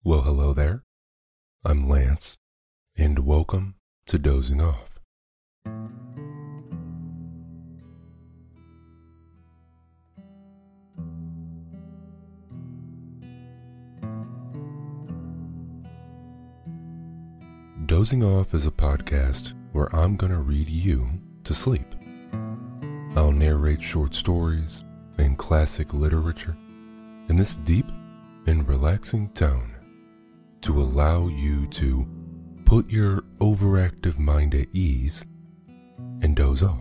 Well, hello there. I'm Lance, and welcome to Dozing Off. Dozing Off is a podcast where I'm going to read you to sleep. I'll narrate short stories and classic literature in this deep and relaxing tone to allow you to put your overactive mind at ease and doze off.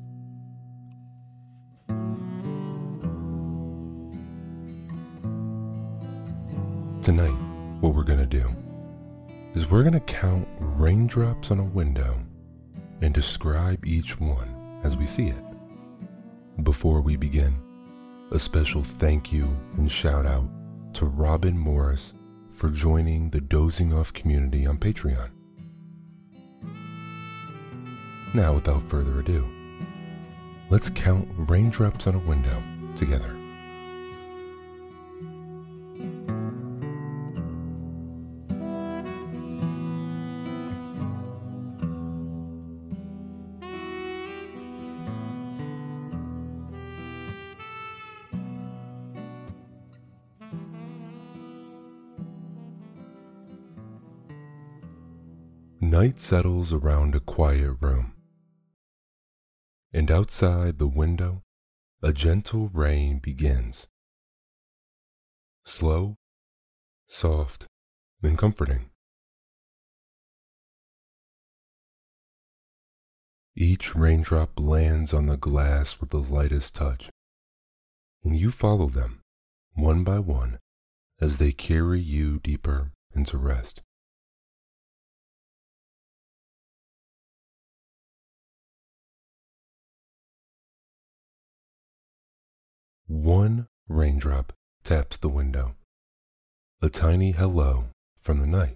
Tonight, what we're going to do is we're going to count raindrops on a window and describe each one as we see it. Before we begin, a special thank you and shout out to Robin Morris for joining the Dozing Off community on Patreon. Now, without further ado, let's count raindrops on a window together. Night settles around a quiet room, and outside the window, a gentle rain begins. Slow, soft, and comforting. Each raindrop lands on the glass with the lightest touch, and you follow them, one by one, as they carry you deeper into rest. One raindrop taps the window, a tiny hello from the night.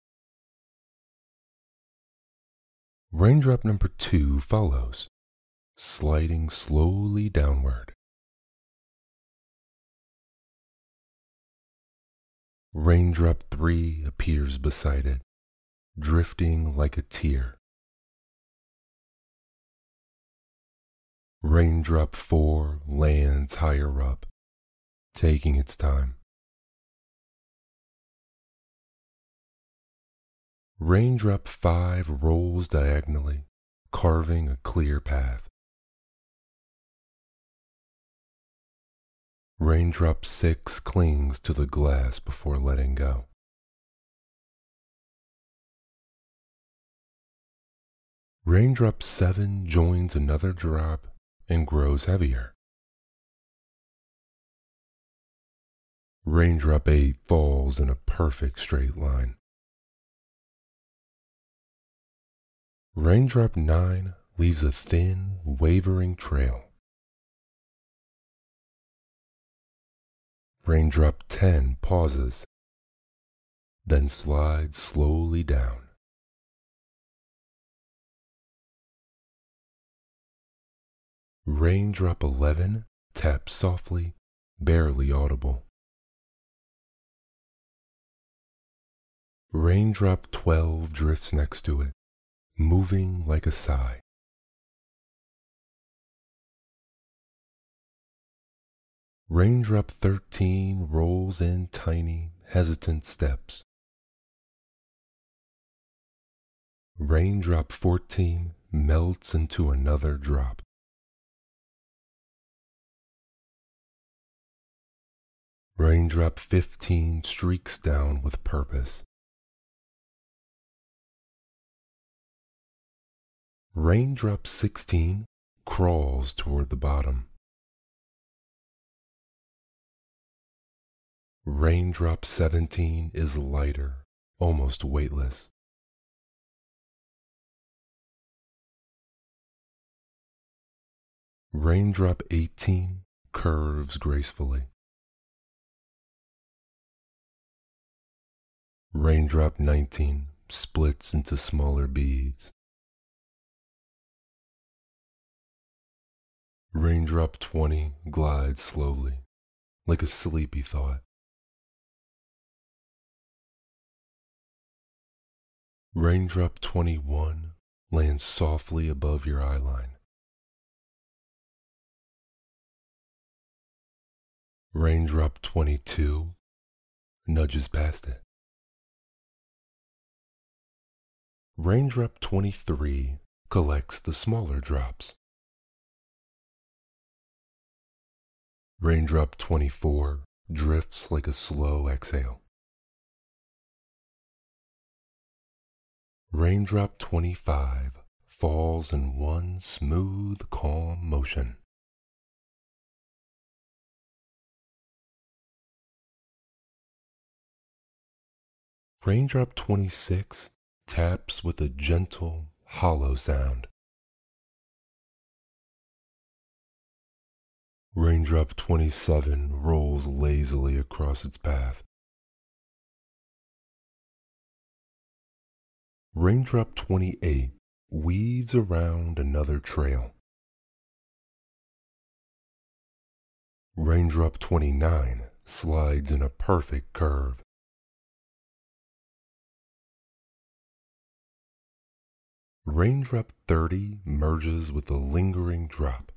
Raindrop number 2 follows, sliding slowly downward. Raindrop 3 appears beside it, drifting like a tear. Raindrop 4 lands higher up, taking its time. Raindrop 5 rolls diagonally, carving a clear path. Raindrop 6 clings to the glass before letting go. Raindrop 7 joins another drop and grows heavier. Raindrop 8 falls in a perfect straight line. Raindrop 9 leaves a thin, wavering trail. Raindrop 10 pauses, then slides slowly down. Raindrop 11 taps softly, barely audible. Raindrop 12 drifts next to it, moving like a sigh. Raindrop 13 rolls in tiny, hesitant steps. Raindrop 14 melts into another drop. Raindrop 15 streaks down with purpose. Raindrop 16 crawls toward the bottom. Raindrop 17 is lighter, almost weightless. Raindrop 18 curves gracefully. Raindrop 19 splits into smaller beads. Raindrop 20 glides slowly, like a sleepy thought. Raindrop 21 lands softly above your eyeline. Raindrop 22 nudges past it. Raindrop 23 collects the smaller drops. Raindrop 24 drifts like a slow exhale. Raindrop 25 falls in one smooth, calm motion. Raindrop 26 taps with a gentle, hollow sound. Raindrop 27 rolls lazily across its path. Raindrop 28 weaves around another trail. Raindrop 29 slides in a perfect curve. Raindrop 30 merges with a lingering drop.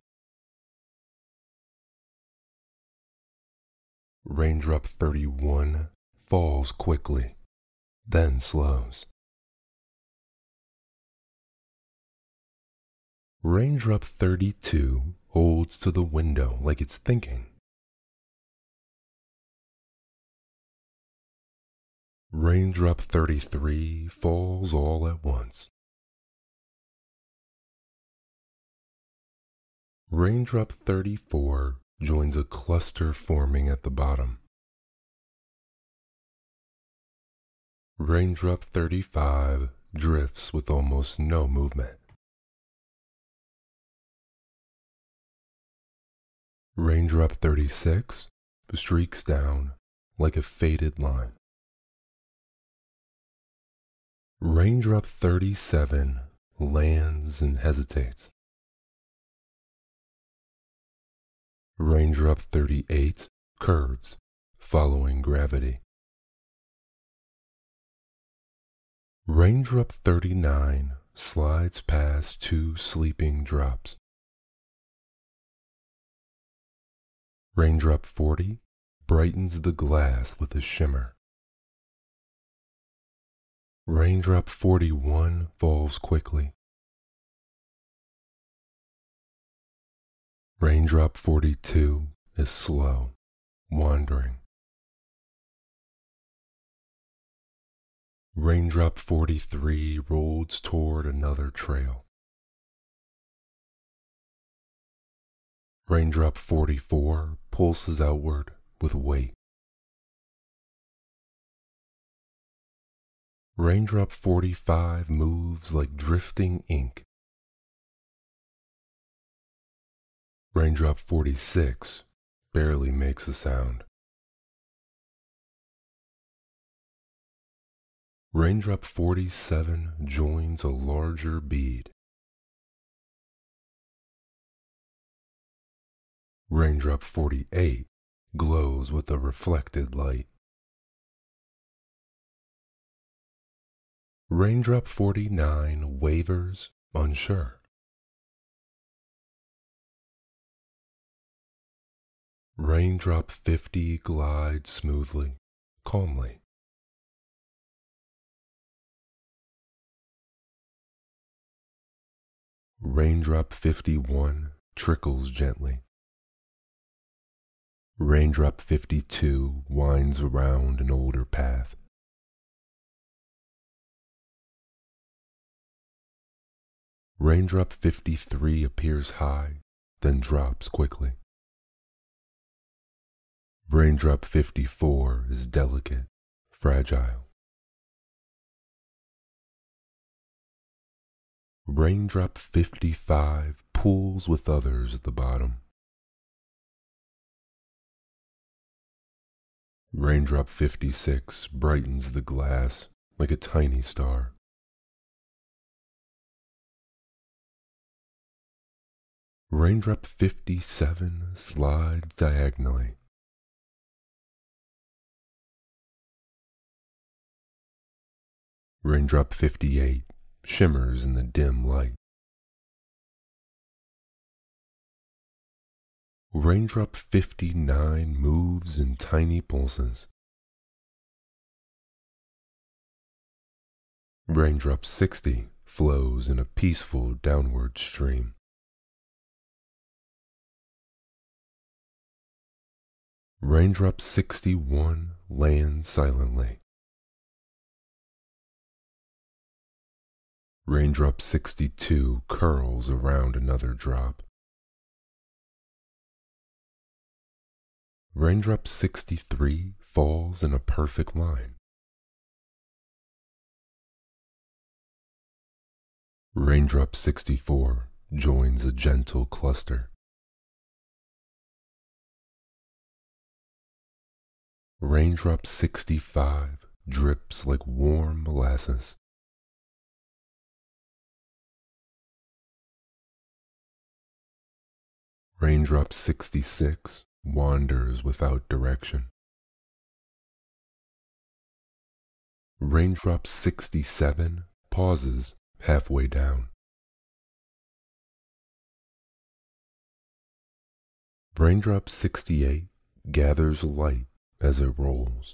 Raindrop 31 falls quickly, then slows. Raindrop 32 holds to the window like it's thinking. Raindrop 33 falls all at once. Raindrop 34 joins a cluster forming at the bottom. Raindrop 35 drifts with almost no movement. Raindrop 36 streaks down like a faded line. Raindrop 37 lands and hesitates. Raindrop 38 curves, following gravity. Raindrop 39 slides past two sleeping drops. Raindrop 40 brightens the glass with a shimmer. Raindrop 41 falls quickly. Raindrop 42 is slow, wandering. Raindrop 43 rolls toward another trail. Raindrop 44 pulses outward with weight. Raindrop 45 moves like drifting ink. Raindrop 46 barely makes a sound. Raindrop 47 joins a larger bead. Raindrop 48 glows with a reflected light. Raindrop 49 wavers, unsure. Raindrop 50 glides smoothly, calmly. Raindrop 51 trickles gently. Raindrop 52 winds around an older path. Raindrop 53 appears high, then drops quickly. Raindrop 54 is delicate, fragile. Raindrop 55 pools with others at the bottom. Raindrop 56 brightens the glass like a tiny star. Raindrop 57 slides diagonally. Raindrop 58 shimmers in the dim light. Raindrop 59 moves in tiny pulses. Raindrop 60 flows in a peaceful downward stream. Raindrop 61 lands silently. Raindrop 62 curls around another drop. Raindrop 63 falls in a perfect line. Raindrop 64 joins a gentle cluster. Raindrop 65 drips like warm molasses. Raindrop 66 wanders without direction. Raindrop 67 pauses halfway down. Raindrop 68 gathers light as it rolls.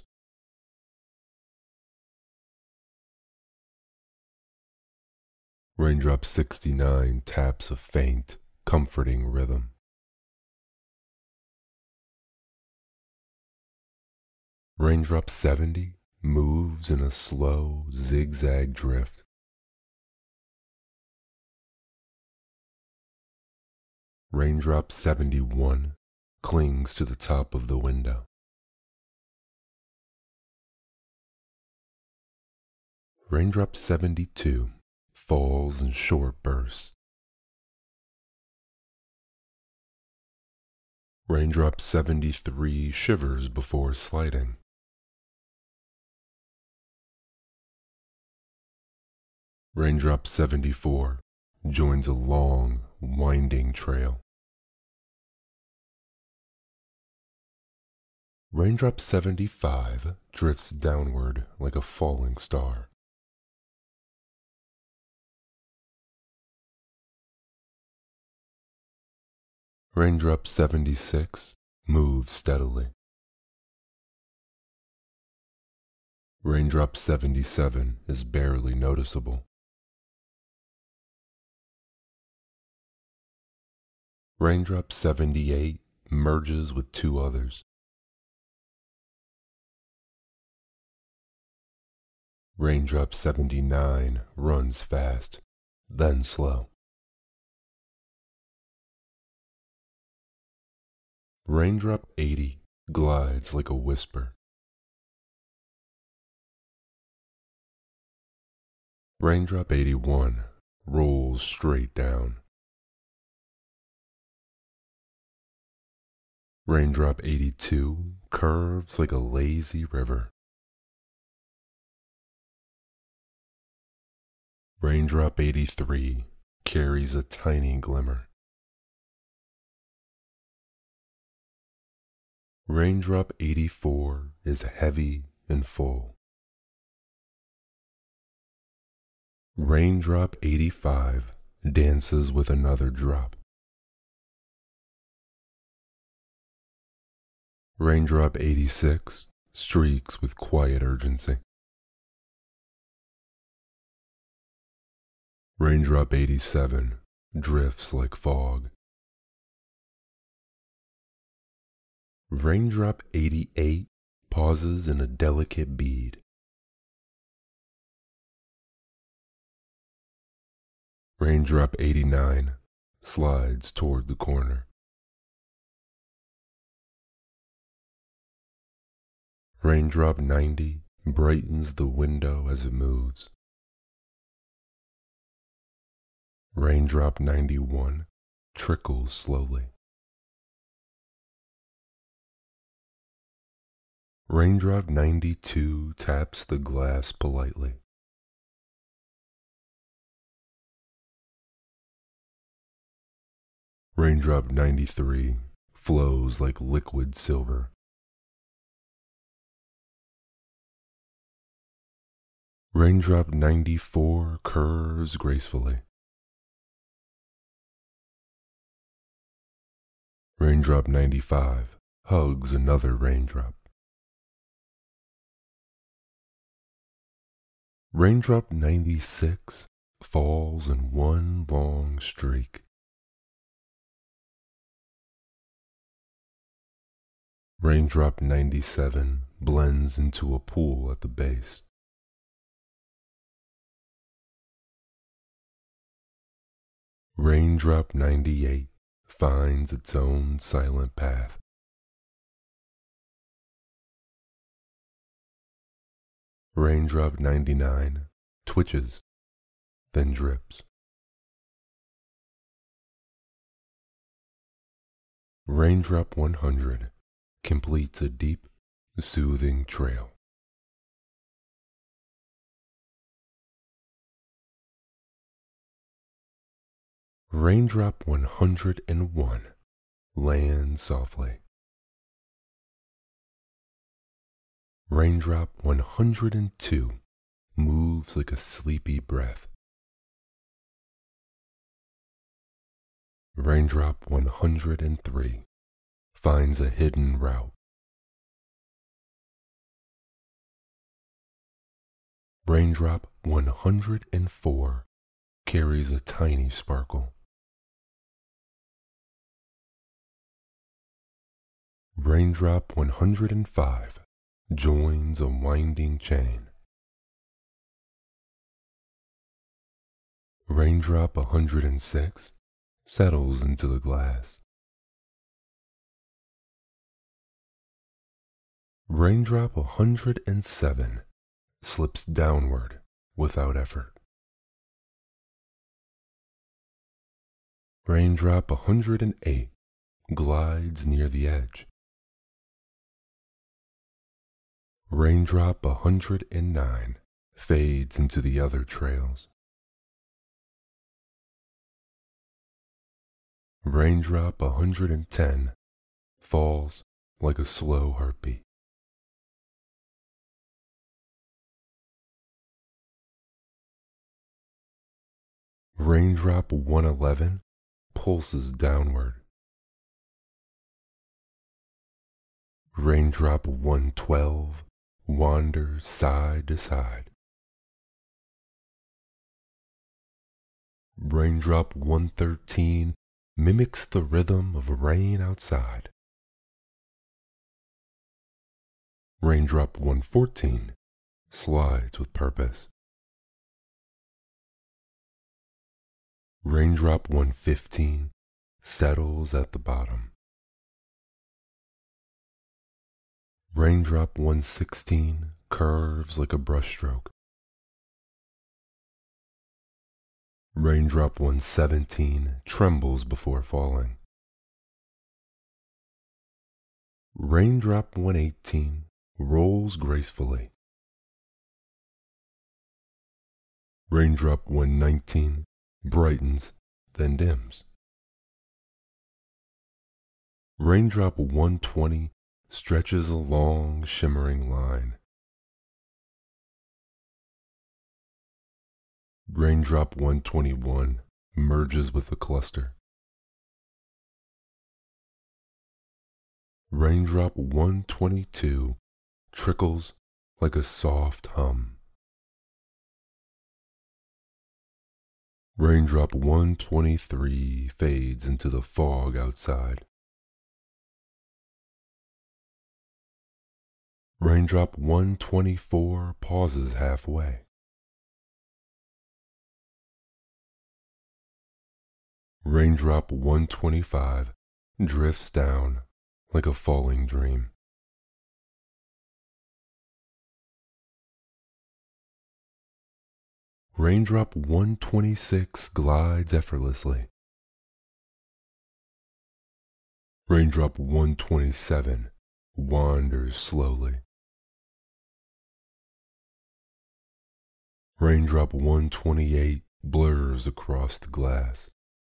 Raindrop 69 taps a faint, comforting rhythm. Raindrop 70 moves in a slow, zigzag drift. Raindrop 71 clings to the top of the window. Raindrop 72 falls in short bursts. Raindrop 73 shivers before sliding. Raindrop 74 joins a long, winding trail. Raindrop 75 drifts downward like a falling star. Raindrop 76 moves steadily. Raindrop 77 is barely noticeable. Raindrop 78 merges with two others. Raindrop 79 runs fast, then slow. Raindrop 80 glides like a whisper. Raindrop 81 rolls straight down. Raindrop 82 curves like a lazy river. Raindrop 83 carries a tiny glimmer. Raindrop 84 is heavy and full. Raindrop 85 dances with another drop. Raindrop 86 streaks with quiet urgency. Raindrop 87 drifts like fog. Raindrop 88 pauses in a delicate bead. Raindrop 89 slides toward the corner. Raindrop 90 brightens the window as it moves. Raindrop 91 trickles slowly. Raindrop 92 taps the glass politely. Raindrop 93 flows like liquid silver. Raindrop 94 curves gracefully. Raindrop 95 hugs another raindrop. Raindrop 96 falls in one long streak. Raindrop 97 blends into a pool at the base. Raindrop 98 finds its own silent path. Raindrop 99 twitches, then drips. Raindrop 100 completes a deep, soothing trail. Raindrop 101 lands softly. Raindrop 102 moves like a sleepy breath. Raindrop 103 finds a hidden route. Raindrop 104 carries a tiny sparkle. Raindrop 105 joins a winding chain. Raindrop 106 settles into the glass. Raindrop 107 slips downward without effort. Raindrop 108 glides near the edge. Raindrop 109 fades into the other trails. Raindrop 110 falls like a slow heartbeat. Raindrop 111 pulses downward. Raindrop 112 wanders side to side. Raindrop 113 mimics the rhythm of rain outside. Raindrop 114 slides with purpose. Raindrop 115 settles at the bottom. Raindrop 116 curves like a brushstroke. Raindrop 117 trembles before falling. Raindrop 118 rolls gracefully. Raindrop 119 brightens, then dims. Raindrop 120 stretches a long, shimmering line. Raindrop 121 merges with the cluster. Raindrop 122 trickles like a soft hum. Raindrop 123 fades into the fog outside. Raindrop 124 pauses halfway. Raindrop 125 drifts down like a falling dream. Raindrop 126 glides effortlessly. Raindrop 127 wanders slowly. Raindrop 128 blurs across the glass.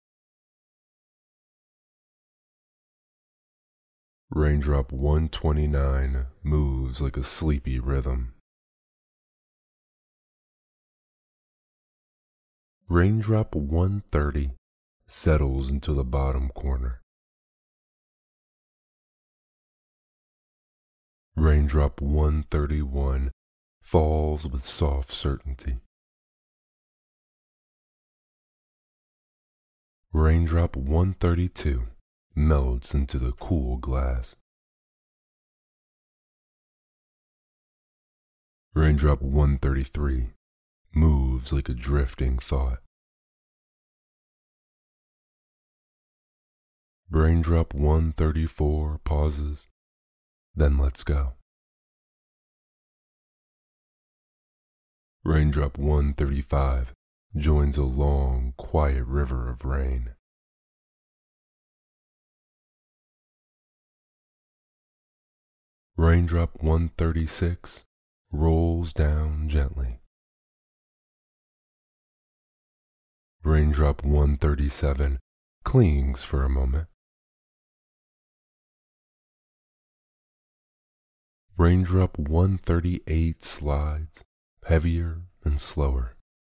Raindrop 129 moves like a sleepy rhythm. Raindrop 130 settles into the bottom corner. Raindrop 131 falls with soft certainty. Raindrop 132 melts into the cool glass. Raindrop 133 moves like a drifting thought. Raindrop 134 pauses, then lets go. Raindrop 135 joins a long, quiet river of rain. Raindrop 136 rolls down gently. Raindrop 137 clings for a moment. Raindrop 138 slides, heavier and slower.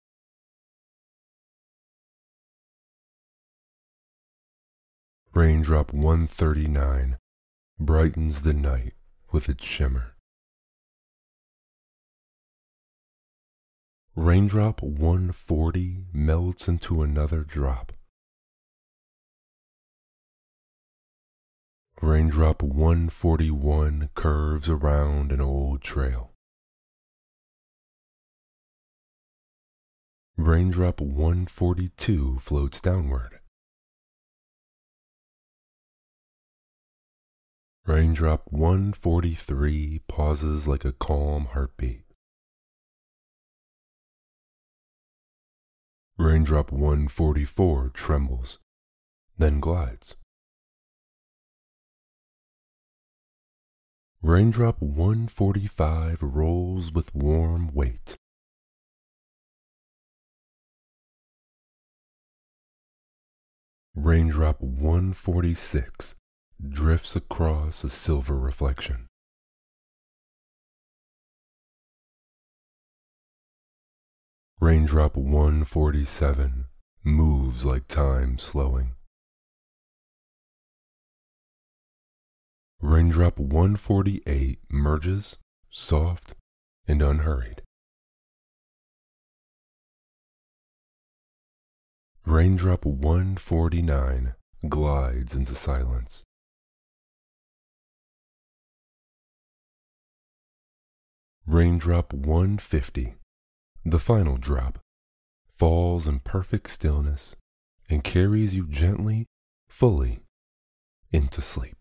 Raindrop 139 brightens the night with its shimmer. Raindrop 140 melts into another drop. Raindrop 141 curves around an old trail. Raindrop 142 floats downward. Raindrop 143 pauses like a calm heartbeat. Raindrop 144 trembles, then glides. Raindrop 145 rolls with warm weight. Raindrop 146 drifts across a silver reflection. Raindrop 147 moves like time slowing. Raindrop 148 merges, soft and unhurried. Raindrop 149 glides into silence. Raindrop 150, the final drop, falls in perfect stillness and carries you gently, fully into sleep.